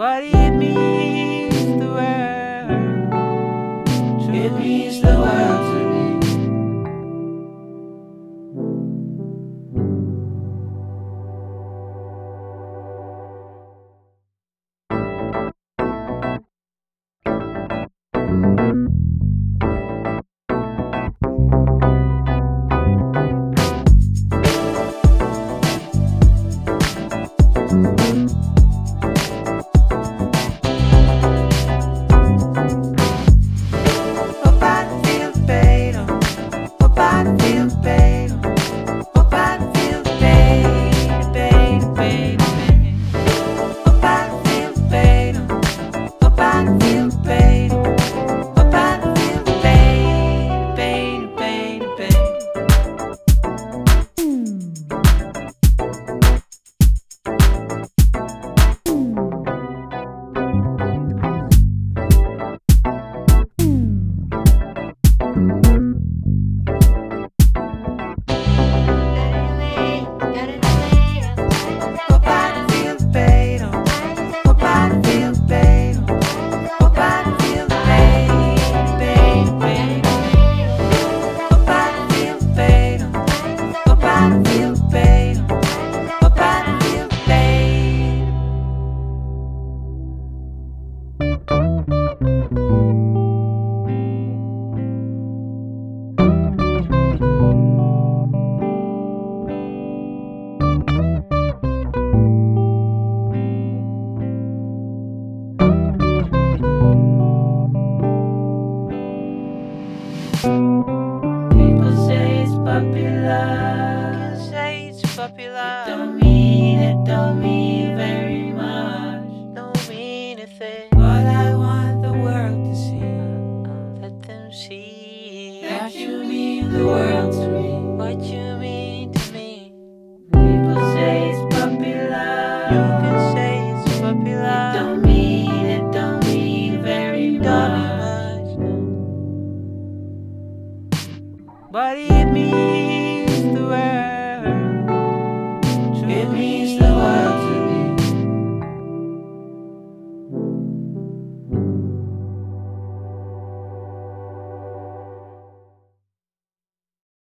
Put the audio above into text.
but it means the world. It means the world to me. People say it's popular. It don't mean very much. Don't mean a thing. But I want the world to see Let them see that you mean the world to me. what you mean to me. People say it's You popular. can say it's popular. It don't mean very Don't much. mean much. But it means the world. It means the world to